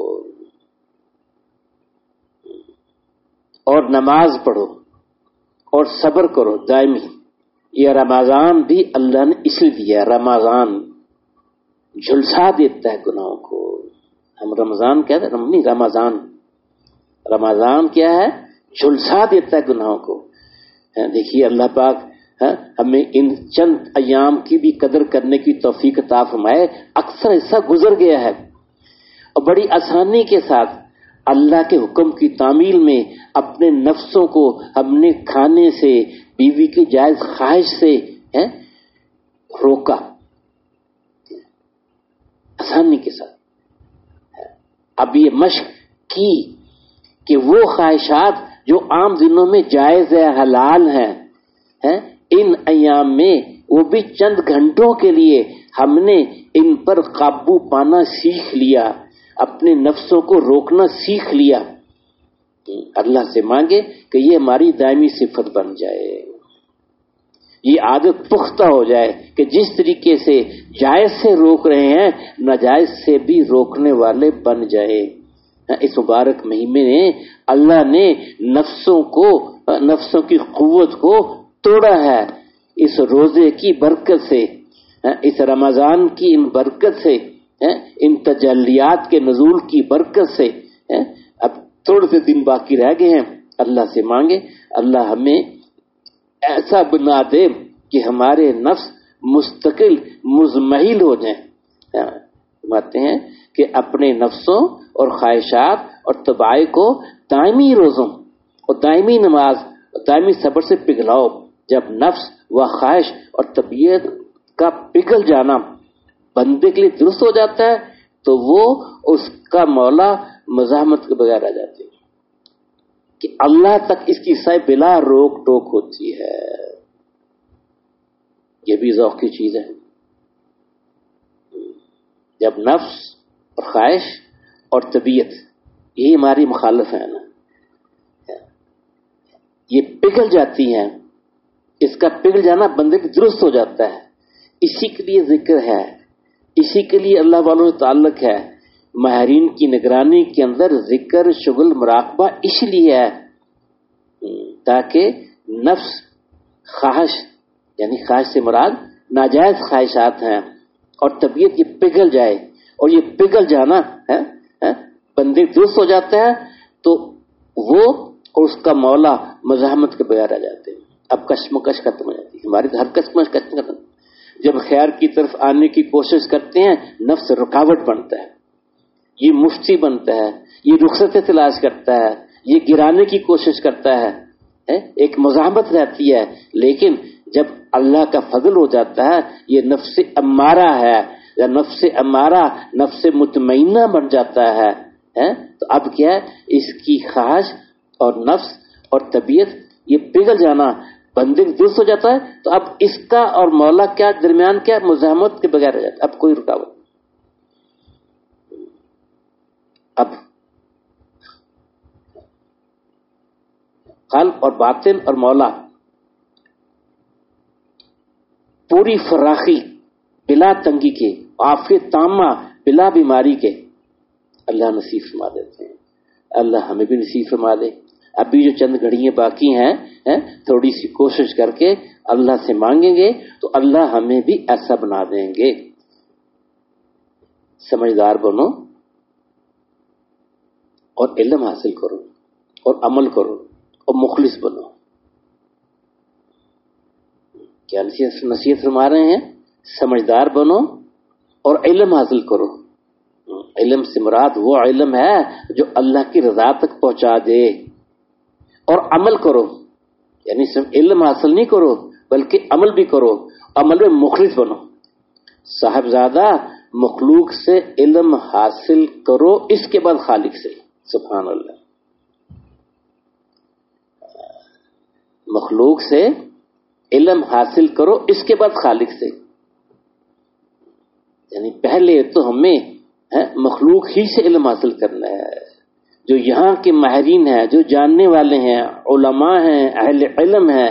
اور نماز پڑھو اور صبر کرو دائمی. یہ رمضان بھی اللہ نے اس لیے دیا. رمضان جھلسا دیتا ہے گناہوں کو. ہم رمضان کہتے ہیں, نہیں رمضان, رمضان کیا ہے, جھلسا دیتا ہے گناہوں کو. دیکھیے اللہ پاک ہمیں ان چند ایام کی بھی قدر کرنے کی توفیق عطا فرمائے. اکثر ایسا گزر گیا ہے اور بڑی آسانی کے ساتھ اللہ کے حکم کی تعمیل میں اپنے نفسوں کو ہم نے کھانے سے, بیوی کی جائز خواہش سے روکا آسانی کے ساتھ. اب یہ مشق کی کہ وہ خواہشات جو عام دنوں میں جائز ہے, حلال ہیں, ان ایام میں وہ بھی چند گھنٹوں کے لیے ہم نے ان پر قابو پانا سیکھ لیا, اپنے نفسوں کو روکنا سیکھ لیا. اللہ سے مانگے کہ یہ ہماری دائمی صفت بن جائے, یہ عادت پختہ ہو جائے کہ جس طریقے سے جائز سے روک رہے ہیں ناجائز سے بھی روکنے والے بن جائے. اس مبارک مہینے میں اللہ نے نفسوں کی قوت کو توڑا ہے اس روزے کی برکت سے, اس رمضان کی ان برکت سے, ان تجلیات کے نزول کی برکت سے. اب تھوڑے سے دن باقی رہ گئے ہیں, اللہ سے مانگے اللہ ہمیں ایسا بنا دے کہ ہمارے نفس مستقل مزمحل ہو جائیں. فرماتے ہیں کہ اپنے نفسوں اور خواہشات اور طبائع کو دائمی روزوں اور دائمی نماز اور دائمی صبر سے پگھلاؤ. جب نفس و خواہش اور طبیعت کا پگھل جانا بندے کے لیے درست ہو جاتا ہے تو وہ اس کا مولا مزاحمت کے بغیر آ جاتے ہیں کہ اللہ تک اس کی سائے بلا روک ٹوک ہوتی ہے. یہ بھی ذوق کی چیز ہے. جب نفس اور خواہش اور طبیعت یہی ہماری مخالف ہے نا، یہ پگھل جاتی ہیں، اس کا پگھل جانا بندے کی درست ہو جاتا ہے. اسی کے لیے ذکر ہے، اسی کے لیے اللہ والوں سے تعلق ہے. ماہرین کی نگرانی کے اندر ذکر شغل مراقبہ اس لیے ہے تاکہ نفس خواہش یعنی خواہش سے مراد ناجائز خواہشات ہیں اور طبیعت یہ پگھل جائے، اور یہ پگھل جانا بندے درست ہو جاتا ہے تو وہ اور اس کا مولا مزاحمت کے بغیر آ جاتے ہیں. اب کشمکش ختم ہو جاتی ہے ہماری، ہر کشمکش ختم. جب خیر کی طرف آنے کی کوشش کرتے ہیں نفس رکاوٹ بنتا ہے، یہ مفتی بنتا ہے، یہ رخصت تلاش کرتا ہے، یہ گرانے کی کوشش کرتا ہے، ایک مزاحمت رہتی ہے. لیکن جب اللہ کا فضل ہو جاتا ہے یہ نفس امارہ ہے یا نفس امارہ نفس مطمئنہ بن جاتا ہے تو اب کیا ہے، اس کی خواہش اور نفس اور طبیعت یہ پگھل جانا بندے درست ہو جاتا ہے تو اب اس کا اور مولا کیا درمیان کیا مزاحمت کے بغیر رہ جاتا ہے، اب کوئی رکاوٹ. اب قلب اور باطن اور مولا پوری فراخی بلا تنگی کے، عافیت تامہ بلا بیماری کے اللہ نصیب فرما دیتے ہیں. اللہ ہمیں بھی نصیب فرما دے. ابھی جو چند گھڑیاں باقی ہیں تھوڑی سی کوشش کر کے اللہ سے مانگیں گے تو اللہ ہمیں بھی ایسا بنا دیں گے. سمجھدار بنو اور علم حاصل کرو اور عمل کرو اور مخلص بنو. کیا نصیحت فرما رہے ہیں؟ سمجھدار بنو اور علم حاصل کرو. علم سے مراد وہ علم ہے جو اللہ کی رضا تک پہنچا دے، اور عمل کرو یعنی صرف علم حاصل نہیں کرو بلکہ عمل بھی کرو، عمل میں مخلص بنو. صاحبزادہ مخلوق سے علم حاصل کرو، اس کے بعد خالق سے. سبحان اللہ. مخلوق سے علم حاصل کرو، اس کے بعد خالق سے. یعنی پہلے تو ہمیں مخلوق ہی سے علم حاصل کرنا ہے. جو یہاں کے ماہرین ہیں، جو جاننے والے ہیں، علماء ہیں، اہل علم ہیں،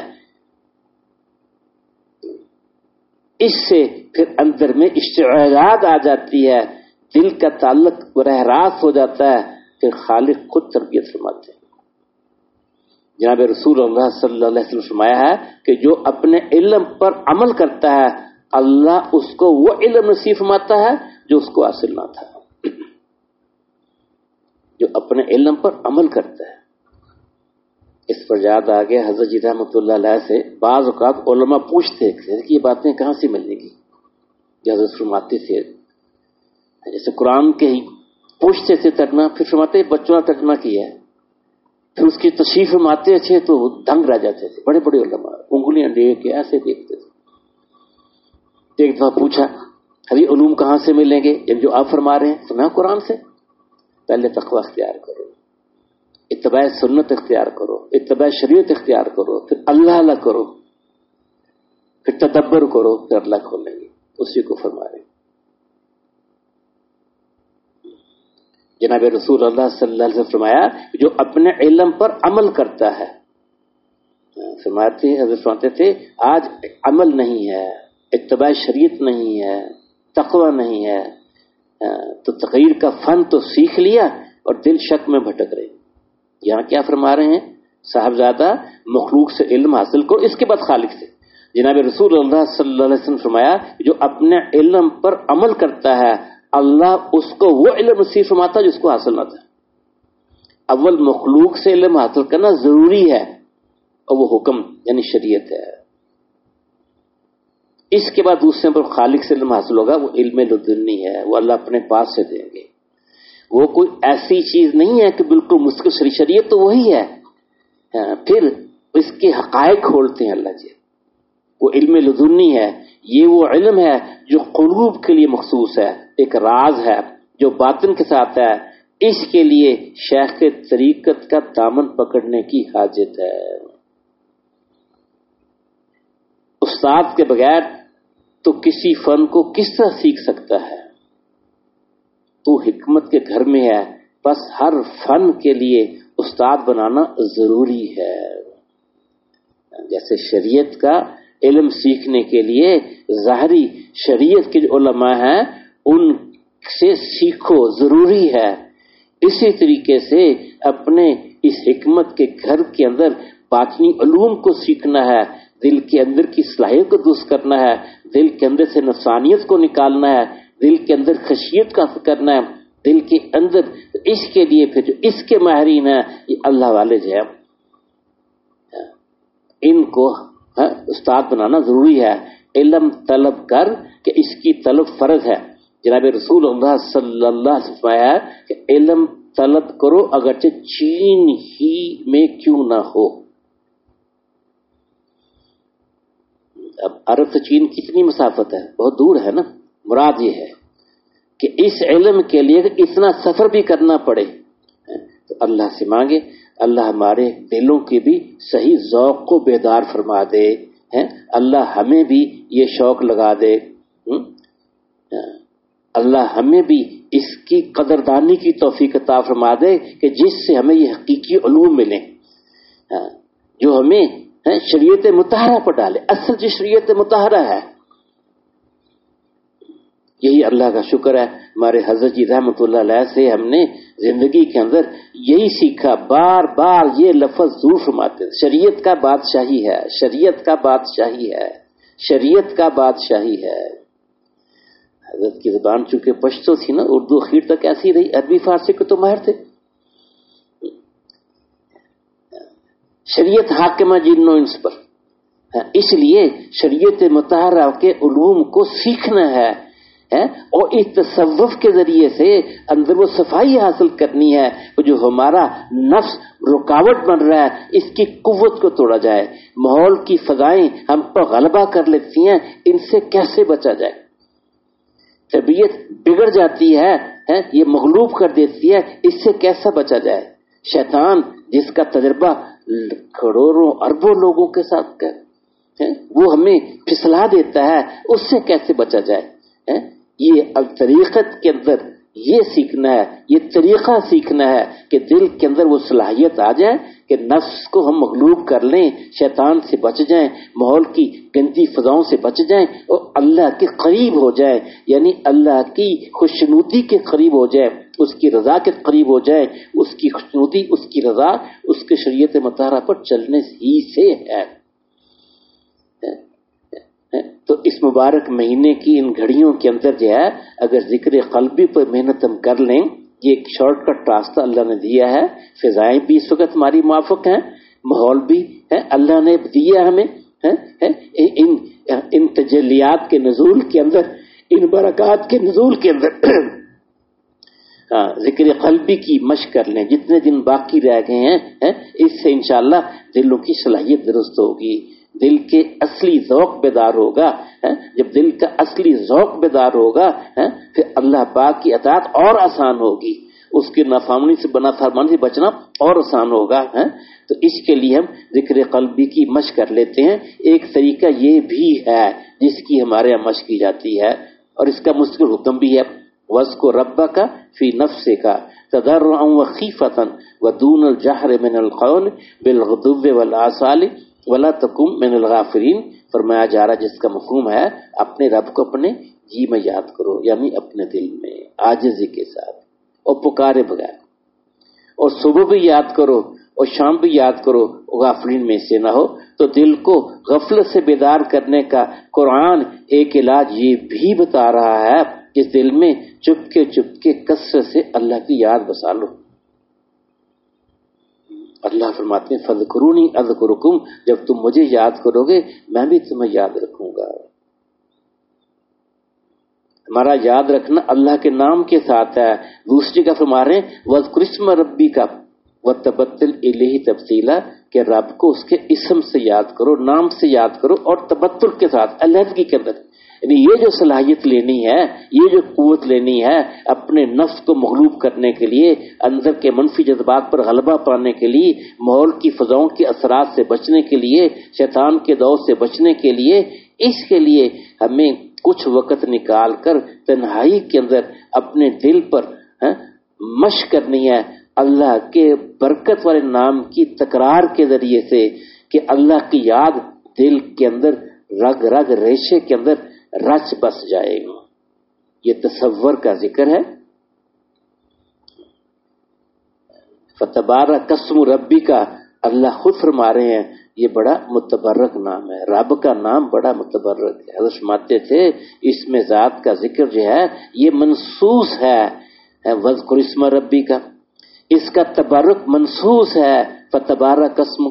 اس سے پھر اندر میں اشتعالات آ جاتی ہے، دل کا تعلق براہ راست ہو جاتا ہے، پھر خالق خود تربیت فرماتے ہیں. جناب رسول اللہ صلی اللہ علیہ وسلم فرمایا ہے کہ جو اپنے علم پر عمل کرتا ہے اللہ اس کو وہ علم نصیب فرماتا ہے جو اس کو حاصل نہ تھا. جو اپنے علم پر عمل کرتا ہے. اس پر یاد آ گیا حضرت جی رحمۃ اللہ علیہ سے بعض اوقات علماء پوچھتے تھے کہ یہ باتیں کہاں سے ملنے گی. جو حضرت فرماتے تھے جیسے قرآن کے ہی پوچھتے تھے ترجمہ، پھر فرماتے بچوں نے ترجمہ کیا ہے، پھر اس کی تشریح فرماتے تھے تو دنگ رہ جاتے تھے. بڑے بڑے علماء انگلیاں دیکھ کے ایسے دیکھتے تھے. ایک دفعہ پوچھا ابھی علوم کہاں سے ملیں گے؟ جب جو آپ فرما رہے ہیں فرمایا قرآن سے. پہلے تقوی اختیار کرو، اتباع سنت اختیار کرو، اتباع شریعت اختیار کرو، پھر اللہ کرو، پھر تدبر کرو، پھر اللہ کھولیں گے. اسی کو فرما رہے ہیں. جناب رسول اللہ صلی اللہ علیہ وسلم فرمایا جو اپنے علم پر عمل کرتا ہے. فرماتے تھے آج عمل نہیں ہے، اتباع شریعت نہیں ہے، تقوی نہیں ہے، تو تغیر کا فن تو سیکھ لیا اور دل شک میں بھٹک رہے. یہاں کیا فرما رہے ہیں؟ صاحبزادہ مخلوق سے علم حاصل کرو، اس کے بعد خالق سے. جناب رسول اللہ صلی اللہ علیہ وسلم فرمایا جو اپنے علم پر عمل کرتا ہے اللہ اس کو وہ علم نصیب فرماتا ہے جو اس کو حاصل نہ تھا. اول مخلوق سے علم حاصل کرنا ضروری ہے اور وہ حکم یعنی شریعت ہے. اس کے بعد دوسرے پر خالق سے علم حاصل ہوگا، وہ علم لدنی ہے، وہ اللہ اپنے پاس سے دیں گے. وہ کوئی ایسی چیز نہیں ہے کہ بالکل مستقل، شریعت تو وہی ہے، پھر اس کے حقائق کھولتے ہیں اللہ جی. وہ علم لدنی ہے، یہ وہ علم ہے جو قلوب کے لیے مخصوص ہے، ایک راز ہے جو باطن کے ساتھ ہے. اس کے لیے شیخ کے طریقت کا دامن پکڑنے کی حاجت ہے. استاد کے بغیر تو کسی فن کو کس طرح سیکھ سکتا ہے؟ تو حکمت کے گھر میں ہے، بس ہر فن کے لیے استاد بنانا ضروری ہے. جیسے شریعت کا علم سیکھنے کے لیے ظاہری شریعت کے جو علماء ہیں ان سے سیکھو، ضروری ہے. اسی طریقے سے اپنے اس حکمت کے گھر کے اندر باطنی علوم کو سیکھنا ہے، دل کے اندر کی صلاحیت کو درست کرنا ہے، دل کے اندر سے نفسانیت کو نکالنا ہے، دل کے اندر خشیت کا کرنا ہے، دل کے اندر. اس کے لیے پھر جو اس کے ماہرین ہیں یہ اللہ والے جو ہیں ان کو استاد بنانا ضروری ہے. علم طلب کر کہ اس کی طلب فرض ہے. جناب رسول اللہ صلی اللہ علیہ وسلم فرمایا کہ علم طلب کرو اگرچہ چین ہی میں کیوں نہ ہو. اب عرب سے چین کتنی مسافت ہے؟ بہت دور ہے نا. مراد یہ ہے کہ اس علم کے لیے اتنا سفر بھی کرنا پڑے تو اللہ سے مانگے اللہ ہمارے دلوں کے بھی صحیح ذوق کو بیدار فرما دے. اللہ ہمیں بھی یہ شوق لگا دے. اللہ ہمیں بھی اس کی قدردانی کی توفیق عطا فرما دے کہ جس سے ہمیں یہ حقیقی علوم ملیں جو ہمیں شریعت مطہرہ پر ڈالے. اصل جو شریعت مطہرہ ہے یہی اللہ کا شکر ہے. ہمارے حضرت جی رحمۃ اللہ علیہ سے ہم نے زندگی کے اندر یہی سیکھا. بار بار یہ لفظ ضرور فرماتے ہیں، شریعت کا بادشاہی ہے، شریعت کا بادشاہی ہے، شریعت کا بادشاہی ہے. حضرت کی زبان چونکہ پشتو تھی نا، اردو اخیر تک ایسی رہی، عربی فارسی کو تو ماہر تھے. شریعت حاکمہ جن و انس پر، اس لیے شریعت مطہرہ کے علوم کو سیکھنا ہے اور اس تصوف کے ذریعے سے اندر وہ صفائی حاصل کرنی ہے. جو ہمارا نفس رکاوٹ بن رہا ہے اس کی قوت کو توڑا جائے. ماحول کی فضائیں ہم پر غلبہ کر لیتی ہیں، ان سے کیسے بچا جائے؟ طبیعت بگڑ جاتی ہے، یہ مغلوب کر دیتی ہے، اس سے کیسا بچا جائے؟ شیطان جس کا تجربہ کروڑوں اربوں لوگوں کے ساتھ وہ ہمیں پھسلا دیتا ہے، اس سے کیسے بچا جائے؟ یہ طریقت کے اندر یہ سیکھنا ہے، یہ طریقہ سیکھنا ہے کہ دل کے اندر وہ صلاحیت آ جائے کہ نفس کو ہم مغلوب کر لیں، شیطان سے بچ جائیں، ماحول کی گندی فضاؤں سے بچ جائیں اور اللہ کے قریب ہو جائیں، یعنی اللہ کی خوشنودی کے قریب ہو جائیں، اس کی رضا کے قریب ہو جائیں. اس کی خوشنودی، اس کی رضا اس کے شریعت مطہرہ پر چلنے ہی سے ہے. تو اس مبارک مہینے کی ان گھڑیوں کے اندر جو ہے اگر ذکر قلبی پر محنت ہم کر لیں، یہ ایک شارٹ کٹ راستہ اللہ نے دیا ہے. فضائیں بھی اس وقت ہماری موافق ہیں، ماحول بھی ہے اللہ نے دیا ہمیں. ان تجلیات کے نزول کے اندر، ان برکات کے نزول کے اندر ذکر قلبی کی مشق کر لیں. جتنے دن باقی رہ گئے ہیں اس سے انشاءاللہ دلوں کی صلاحیت درست ہوگی، دل کے اصلی ذوق بیدار ہوگا. جب دل کا اصلی ذوق بیدار ہوگا پھر اللہ پاک کی اطاعت اور آسان ہوگی، اس کی نافرمانی سے فرمانی سے بچنا اور آسان ہوگا. تو اس کے لیے ہم ذکر قلبی کی مشق کر لیتے ہیں. ایک طریقہ یہ بھی ہے جس کی ہمارے یہاں مشق کی جاتی ہے اور اس کا مستقل حکم بھی ہے، وَاذْكُرْ رَبَّكَ فِي نَفْسِكَ تَضَرُّعًا وَخِيفَةً وَدُونَ الْجَهْرِ مِنَ الْقَوْلِ بِالْغُدُوِّ وَالْآصَالِ وَلَا تَكُن مِنَ الْغَافِلِينَ. فرمایا جا رہا جس کا مفہوم ہے اپنے رب کو اپنے جی میں یاد کرو، یعنی اپنے دل میں عاجزی کے ساتھ اور پکارے بغیر، اور صبح بھی یاد کرو اور شام بھی یاد کرو، غافلین میں سے نہ ہو. تو دل کو غفلت سے بیدار کرنے کا قرآن ایک علاج یہ بھی بتا رہا ہے کہ دل میں چپ کے کثرت سے اللہ کی یاد بسا لو. اللہ فرماتے ہیں فذکرونی اذکرکم، جب تم مجھے یاد کرو گے میں بھی تمہیں یاد رکھوں گا۔ ہمارا یاد رکھنا اللہ کے نام کے ساتھ ہے۔ دوسری کا فرما رہے ہیں وَاذْكُرِ اسْمَ رَبِّكَ وَتَبَتَّلْ إِلَيْهِ تَبْتِيلًا، کہ رب کو اس کے اسم سے یاد کرو، نام سے یاد کرو، اور تبتل کے ساتھ، علیحدگی کے اندر۔ یعنی یہ جو صلاحیت لینی ہے، یہ جو قوت لینی ہے اپنے نفس کو مغلوب کرنے کے لیے، اندر کے منفی جذبات پر غلبہ پانے کے لیے، ماحول کی فضاؤں کے اثرات سے بچنے کے لیے، شیطان کے دور سے بچنے کے لیے، اس کے لیے ہمیں کچھ وقت نکال کر تنہائی کے اندر اپنے دل پر مشق کرنی ہے اللہ کے برکت والے نام کی تکرار کے ذریعے سے، کہ اللہ کی یاد دل کے اندر رگ رگ ریشے کے اندر رچ بس جائے گا۔ یہ تصور کا ذکر ہے۔ فتبارک اسم ربی کا اللہ خود فرما رہے ہیں یہ بڑا متبرک نام ہے، رب کا نام بڑا متبرک ہے۔ حضرت فرماتے تھے اس میں ذات کا ذکر جو ہے یہ منصوص ہے، وذکر اسم ربی کا، اس کا تبرک منصوص ہے فتبارک اسم،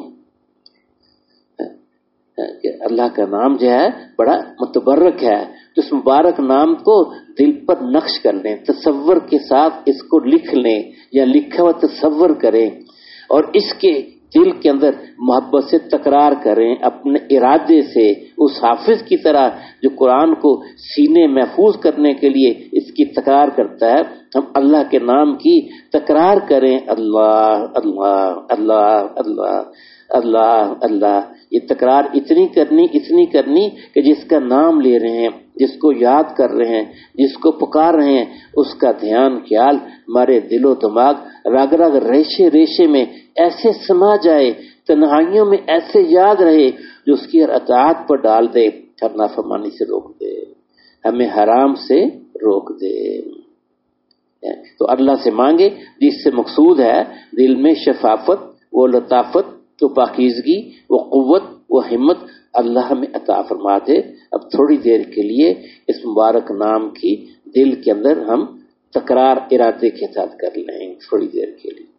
کہ اللہ کا نام جو ہے بڑا متبرک ہے۔ تو اس مبارک نام کو دل پر نقش کر لیں، تصور کے ساتھ اس کو لکھ لیں یا لکھا ہوا تصور کریں، اور اس کے دل کے اندر محبت سے تکرار کریں اپنے ارادے سے، اس حافظ کی طرح جو قرآن کو سینے محفوظ کرنے کے لیے اس کی تکرار کرتا ہے۔ ہم اللہ کے نام کی تکرار کریں، اللہ اللہ اللہ اللہ اللہ اللہ، یہ تکرار اتنی کرنی کہ جس کا نام لے رہے ہیں، جس کو یاد کر رہے ہیں، جس کو پکار رہے ہیں، اس کا دھیان خیال ہمارے دل و دماغ رگ رگ ریشے ریشے میں ایسے سما جائے، تنہائیوں میں ایسے یاد رہے، جو اس کی ہر اطاعت پر ڈال دے، ہر نافرمانی سے روک دے، ہمیں حرام سے روک دے۔ تو اللہ سے مانگے جس سے مقصود ہے دل میں شفافت، وہ لطافت، تو پاکیزگی، وہ قوت، وہ ہمت اللہ ہمیں عطا فرما دے۔ اب تھوڑی دیر کے لیے اس مبارک نام کی دل کے اندر ہم تکرار ارادے کے ساتھ کر لیں، تھوڑی دیر کے لیے۔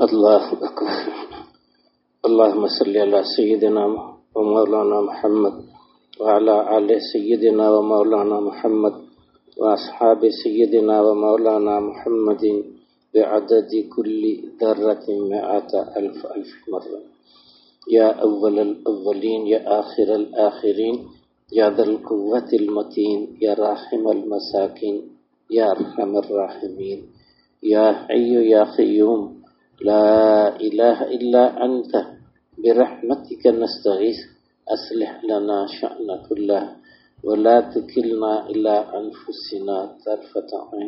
اللہ اکبر۔ اللہم صلی علی سیدنا و مولانا محمد وعلی آل سیدنا و مولانا محمد واصحاب سیدنا و مولانا محمد بعدد کل ذرۃ مئات الف الف مرہ۔ یا اول الاولین یا آخر الآخرین یا ذا القوۃ المتین یا راحم المساکین یا ارحم الراحمین یا حی یا قیوم لا الہ الا انت برحمتک نستغیث اصلح لنا شأن کلہ ولا تکلنا الی انفسنا طرفۃ عین۔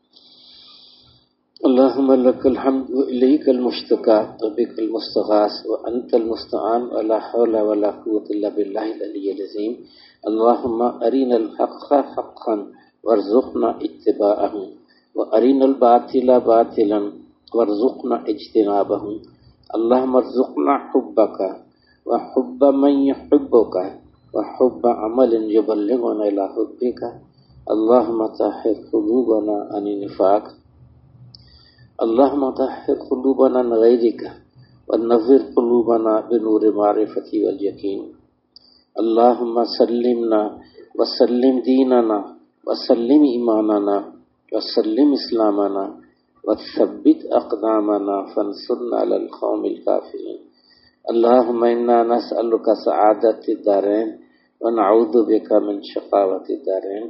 اللہم لک الحمد والیک المشتکا وبک المستغاث وانت المستعان ولا حول ولا قوة الا باللہ العلی العظیم۔ اللہم ارنا الحق حقا وارزقنا اتباعہ وارنا الباطل باطلا وارزقنا اجتنابہ۔ اللہم ارزقنا حبک وحب من يحبک وحب عمل يبلغنا الى حبک۔ اللہم طہر قلوبنا عن النفاق، اللہم طہر قلوبنا عن غیرک ونور قلوبنا بنور معرفت والیقین۔ اللہم سلمنا وسلم دیننا وسلم ایماننا وسلم اسلامنا وثبت اقدامنا فانصرنا علی القوم الکافرین۔ اللہم انا نسألک سعادت الدارین ونعوذ بک من شقاوت الدارین۔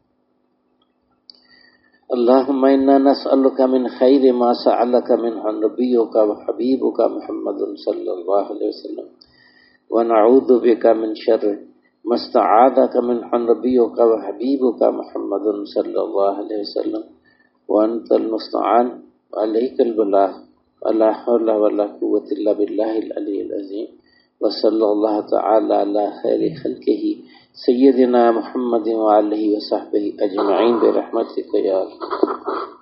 اللہم انا نسألک من خیر ما سألک منہ نبیک وحبیبک محمد صلی اللہ علیہ وسلم ونعوذ بک من شر ما استعاذک منہ نبیک وحبیبک محمد صلی اللہ علیہ وسلم وانت المستعان وعلیک البلاغ ولا حول ولا قوة الا باللہ العلی العظیم۔ وصلی اللہ تعالی علی خیر خلقہ سیدنا محمد وآلہ وصحبہ اجمعین برحمتک یا اللہ۔